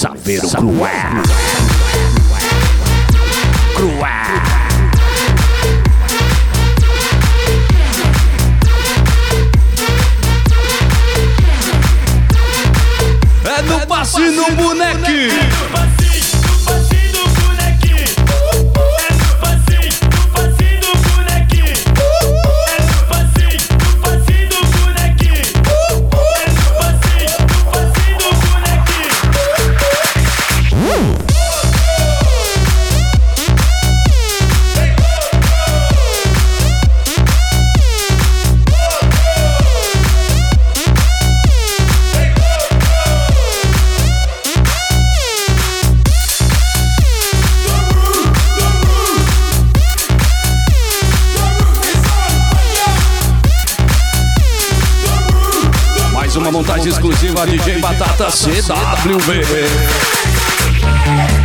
Saveiro Cruel. É no passinho no bonequinho. Uma montagem exclusiva DJ Batata CWB.